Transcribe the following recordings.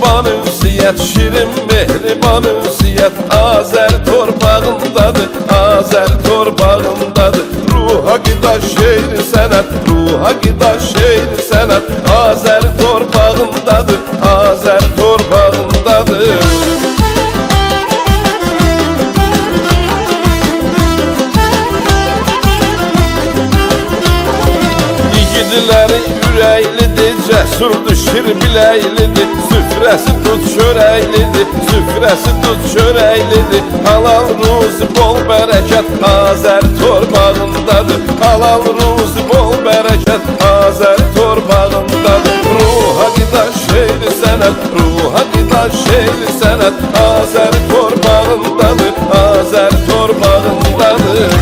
mehriban ünsiyyət, şirin mehriban ünsiyyət Azər torpağındadır, Azər torpağındadır. Ruha qida şeir sənət, ruha qida şeir sənət Azər torpağındadır, Azər torpağındadır. Yiğidləri ürəklidir, cəsurdur, şir biləklidir Süfrəsi tut çörəklidir, süfrəsi tut çörəklidir Halal ruzi bol bərəkət Azər torpağındadır, halal ruzi bol bərəkət Azər torpağındadır. Ruha qida şeir sənət, ruha qida şeir sənət Azər torpağındadır, Azər torpağındadır.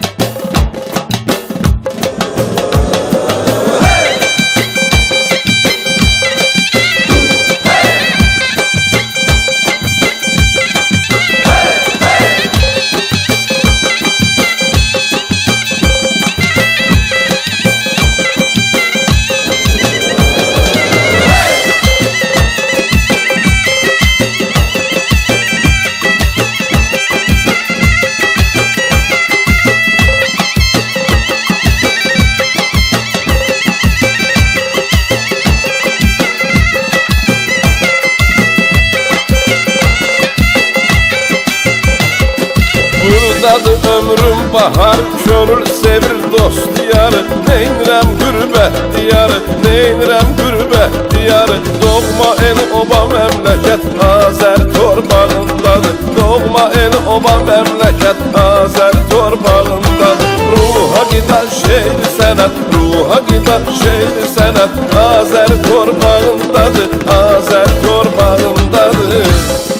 Buradadır ömrüm bahar, könül sevir dost diyarı Neynirəm qürbət diyarı, neynirəm qürbət diyarı Doğma el oba məmləkət Azər torpağındadır, doğma el oba məmləkət Azər torpağındadır. Ruha qida şeir sənət, ruha qida şeir sənət Azər torpağındadır, Azər torpağındadır.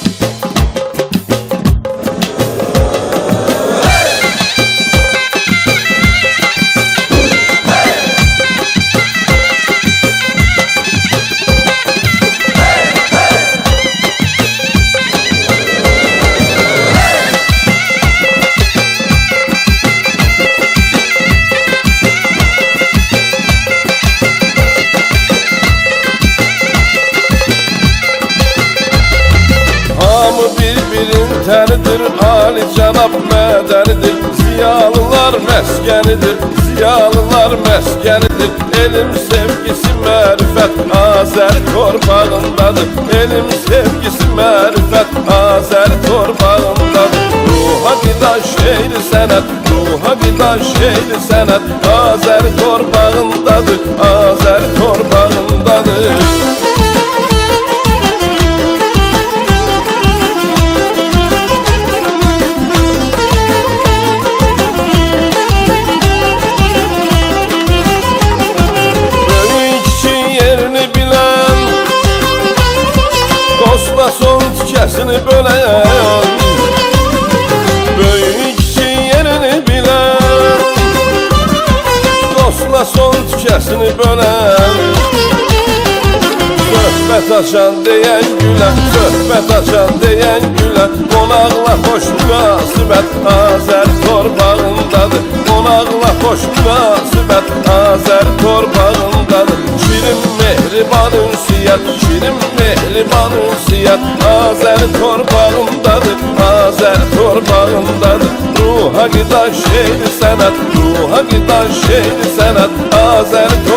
Bir-birin təridir, ali cənab mədənidir Ziyalılar məskənidir, ziyalılar məskənidir Elm sevgisi mərifət Azər torpağındadır, elm sevgisi mərifət Azər torpağındadır. Ruha qida şeir sənət, ruha qida şeir sənət Azər torpağındadır, Azər torpağındadır. Dostla son tikəsini bölən Böyük kiçik yerini bilən Dostla son tikəsini bölən Söhbət açan deyən gülən, söhbət açan deyən gülən Qonaqla xoş münasibət Azər torpağındadır, qonaqla xoş münasibət Azər torpağındadır. Şirin mehriban ünsiyyət, şirin mehriban ünsiyyət Azər torpağındadır, Azər torpağındadır. Ruha qida şeir sənət, ruha qida şeir sənət Azər